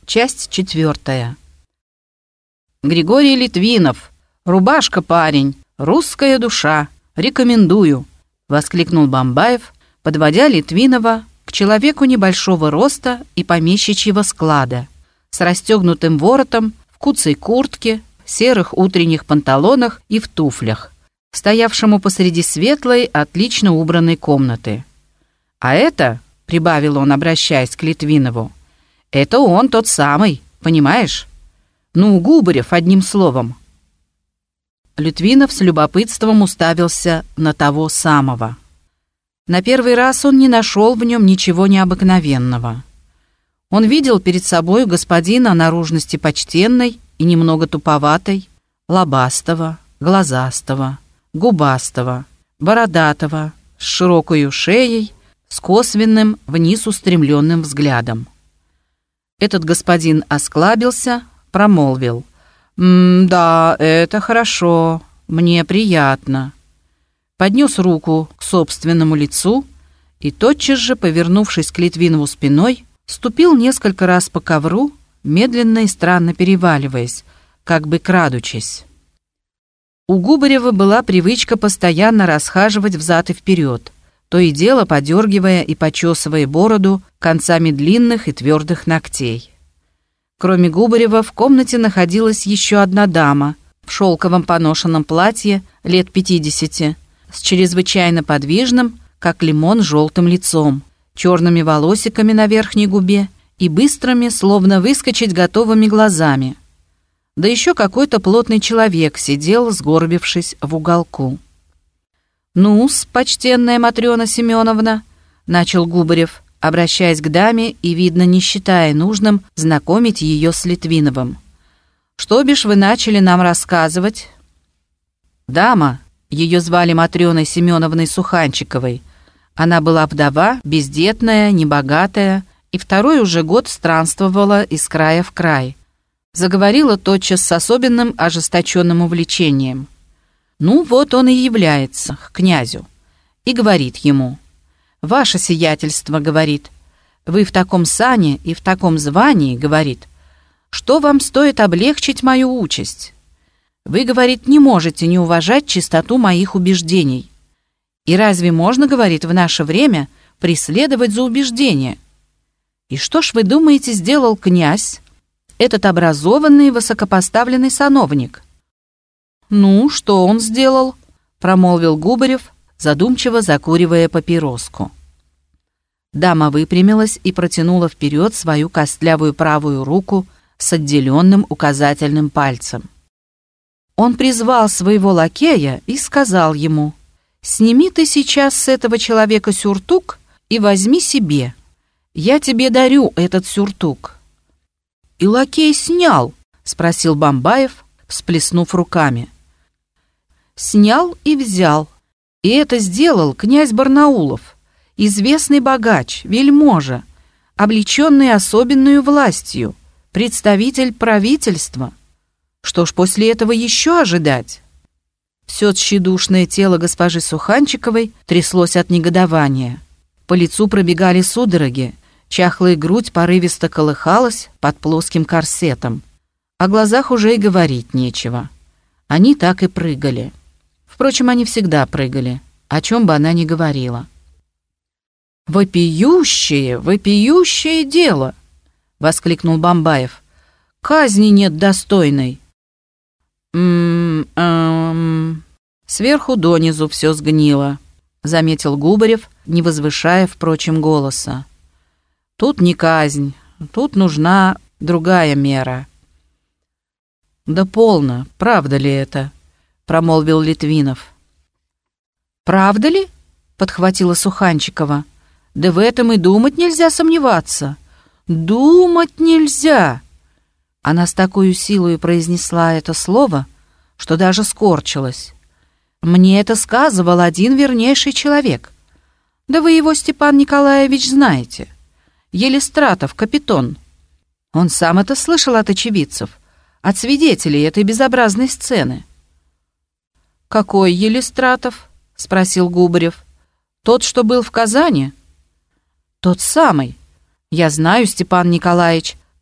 Часть 4. Григорий Литвинов. Рубашка, парень. Русская душа. Рекомендую, воскликнул Бамбаев, подводя Литвинова к человеку небольшого роста и помещичьего склада, с расстегнутым воротом, в куцей куртке, серых утренних панталонах и в туфлях, стоявшему посреди светлой, отлично убранной комнаты. «А это, — прибавил он, обращаясь к Литвинову, — это он тот самый, понимаешь? Ну, Губарев, одним словом». Литвинов с любопытством уставился на того самого. На первый раз он не нашел в нем ничего необыкновенного. Он видел перед собой господина наружности почтенной и немного туповатой, лобастого, глазастого, губастого, бородатого, с широкой шеей, с косвенным, вниз устремленным взглядом. Этот господин осклабился, промолвил: «Да, это хорошо, мне приятно». Поднес руку к собственному лицу и тотчас же, повернувшись к Литвинову спиной, ступил несколько раз по ковру, медленно и странно переваливаясь, как бы крадучись. У Губарева была привычка постоянно расхаживать взад и вперед, то и дело подергивая и почесывая бороду концами длинных и твердых ногтей. Кроме Губарева в комнате находилась еще одна дама в шелковом поношенном платье лет 50, с чрезвычайно подвижным, как лимон, желтым лицом, черными волосиками на верхней губе и быстрыми, словно выскочить готовыми глазами. Да еще какой-то плотный человек сидел, сгорбившись в уголку. «Ну-с, почтенная Матрена Семеновна», — начал Губарев, обращаясь к даме и, видно, не считая нужным, знакомить ее с Литвиновым. «Что бишь вы начали нам рассказывать?» Дама, ее звали Матреной Семеновной Суханчиковой, она была вдова, бездетная, небогатая, и второй уже год странствовала из края в край. Заговорила тотчас с особенным ожесточенным увлечением. Ну, вот он и является к князю и говорит ему: «Ваше сиятельство, — говорит, — вы в таком сане и в таком звании, — говорит, — что вам стоит облегчить мою участь? Вы, — говорит, — не можете не уважать чистоту моих убеждений. И разве можно, — говорит, — в наше время преследовать за убеждения? И что ж вы думаете, сделал князь, этот образованный и высокопоставленный сановник?» «Ну, что он сделал?» — промолвил Губарев, задумчиво закуривая папироску. Дама выпрямилась и протянула вперед свою костлявую правую руку с отделенным указательным пальцем. Он призвал своего лакея и сказал ему: «Сними ты сейчас с этого человека сюртук и возьми себе. Я тебе дарю этот сюртук». «И лакей снял?» — спросил Бамбаев, всплеснув руками. «Снял и взял. И это сделал князь Барнаулов, известный богач, вельможа, облеченный особенную властью, представитель правительства. Что ж после этого еще ожидать?» Все тщедушное тело госпожи Суханчиковой тряслось от негодования. По лицу пробегали судороги, чахлая грудь порывисто колыхалась под плоским корсетом. О глазах уже и говорить нечего. Они так и прыгали. Впрочем, они всегда прыгали, о чем бы она ни говорила. «Вопиющее, вопиющее дело!» — воскликнул Бамбаев. «Казни нет достойной». «Сверху донизу все сгнило», — заметил Губарев, не возвышая, впрочем, голоса. «Тут не казнь, тут нужна другая мера». «Да полно, правда ли это?» — промолвил Литвинов. «Правда ли?» — подхватила Суханчикова. «Да в этом и думать нельзя сомневаться. Думать нельзя!» Она с такой силой произнесла это слово, что даже скорчилась. «Мне это сказывал один вернейший человек. Да вы его, Степан Николаевич, знаете. Елистратов, капитон. Он сам это слышал от очевидцев, от свидетелей этой безобразной сцены». «Какой Елистратов?» — спросил Губарев. «Тот, что был в Казани?» «Тот самый. Я знаю, Степан Николаевич,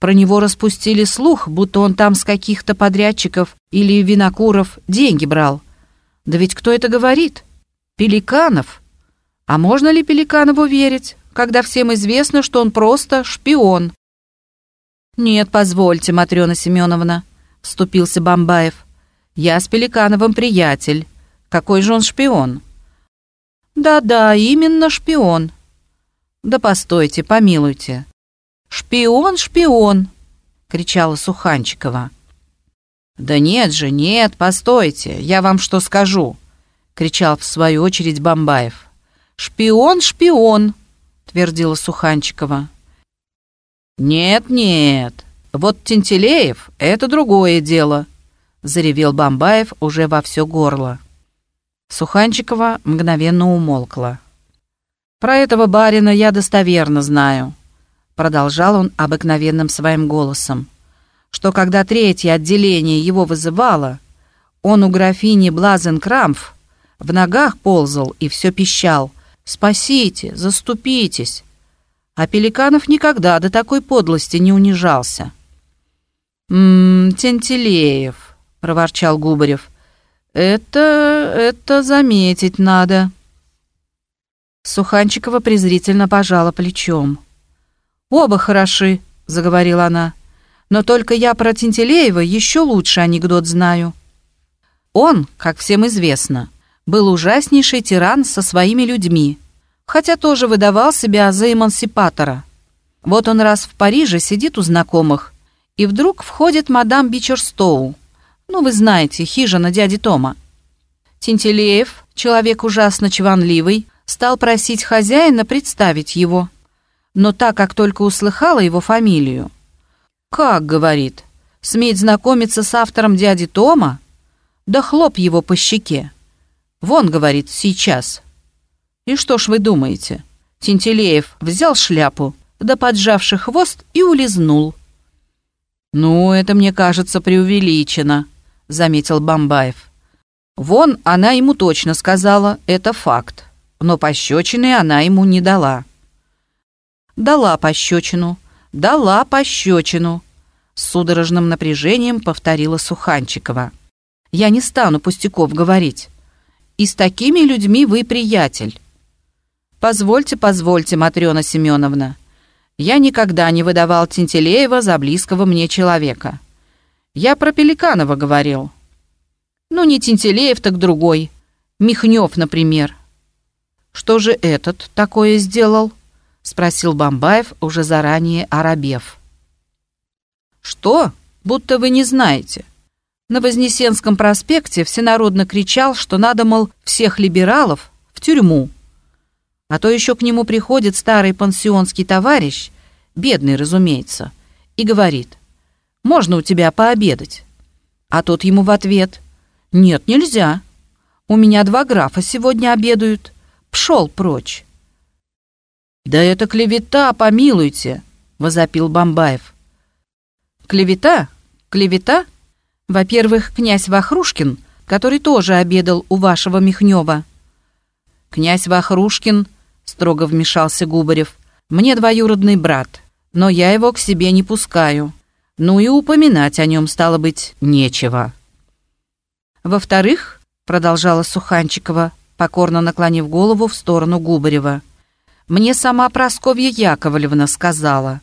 Про него распустили слух, будто он там с каких-то подрядчиков или винокуров деньги брал. Да ведь кто это говорит? Пеликанов. А можно ли Пеликанову верить, когда всем известно, что он просто шпион? «Нет, позвольте, Матрёна Семёновна», — вступился Бамбаев. «Я с Пеликановым приятель. Какой же он шпион?» «Да-да, именно шпион». «Да постойте, помилуйте». «Шпион, шпион!» — кричала Суханчикова. «Да нет же, нет, постойте, я вам что скажу!» — кричал в свою очередь Бамбаев. «Шпион, шпион!» — твердила Суханчикова. «Нет, нет, вот Тентелеев — это другое дело!» — заревел Бамбаев уже во все горло. Суханчикова мгновенно умолкла. «Про этого барина я достоверно знаю», — продолжал он обыкновенным своим голосом, «что когда третье отделение его вызывало, он у графини Блазенкрамф в ногах ползал и все пищал: «Спасите, заступитесь!» А Пеликанов никогда до такой подлости не унижался. Тентелеев», — проворчал Губарев, — «это заметить надо». Суханчикова презрительно пожала плечом. «Оба хороши», — заговорила она, — «но только я про Тентелеева еще лучше анекдот знаю. Он, как всем известно, был ужаснейший тиран со своими людьми, хотя тоже выдавал себя за эмансипатора. Вот он раз в Париже сидит у знакомых, и вдруг входит мадам Бичерстоу. Ну, вы знаете, хижина дяди Тома. Тентелеев, человек ужасно чванливый, стал просить хозяина представить его. Но так как только услыхала его фамилию. «Как, — говорит, — сметь знакомиться с автором дяди Тома? Да хлоп его по щеке. Вон, — говорит, — сейчас». И что ж вы думаете? Тентелеев взял шляпу, да поджавший хвост и улизнул. «Ну, это, мне кажется, преувеличено», — заметил Бамбаев. «Вон, она ему точно сказала, это факт, но пощечины она ему не дала». «Дала пощечину, дала пощечину», — с судорожным напряжением повторила Суханчикова. «Я не стану пустяков говорить. И с такими людьми вы приятель». «Позвольте, позвольте, Матрёна Семёновна. Я никогда не выдавал Тентелеева за близкого мне человека. Я про Пеликанова говорил. Ну, не Тентелеев, так другой. Михнёв, например». «Что же этот такое сделал?» — спросил Бамбаев, уже заранее оробев. «Что? Будто вы не знаете. На Вознесенском проспекте всенародно кричал, что надо, мол, всех либералов в тюрьму. А то еще к нему приходит старый пансионский товарищ, бедный, разумеется, и говорит: «Можно у тебя пообедать?» А тот ему в ответ: «Нет, нельзя. У меня 2 графа сегодня обедают. Пшел прочь». «Да это клевета, помилуйте!» — возопил Бамбаев. «Клевета? Клевета? Во-первых, князь Вахрушкин, который тоже обедал у вашего Михнёва». «Князь Вахрушкин, — строго вмешался Губарев, — мне двоюродный брат, но я его к себе не пускаю. Ну и упоминать о нем, стало быть, нечего». «Во-вторых, — продолжала Суханчикова, покорно наклонив голову в сторону Губарева, — мне сама Прасковья Яковлевна сказала.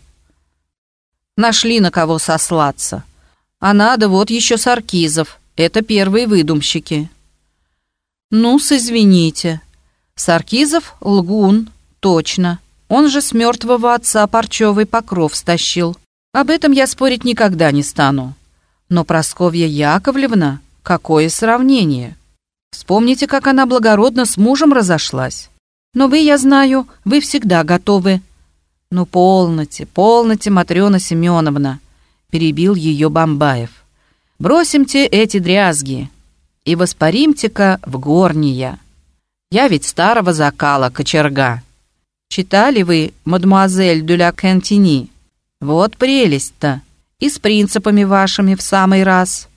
Нашли на кого сослаться. А надо вот еще Саркизов, это первые выдумщики». «Ну-с, извините. Саркизов — лгун, точно. Он же с мертвого отца парчевый покров стащил. Об этом я спорить никогда не стану. Но Прасковья Яковлевна, какое сравнение! Вспомните, как она благородно с мужем разошлась. Но вы, я знаю, вы всегда готовы». «Ну, полноте, полноте, Матрёна Семёновна», — перебил ее Бамбаев. «Бросимте эти дрязги и воспаримте-ка в горния. Я ведь старого закала кочерга. Читали вы «Мадемуазель де ля Кантини»? Вот прелесть-то, и с принципами вашими в самый раз.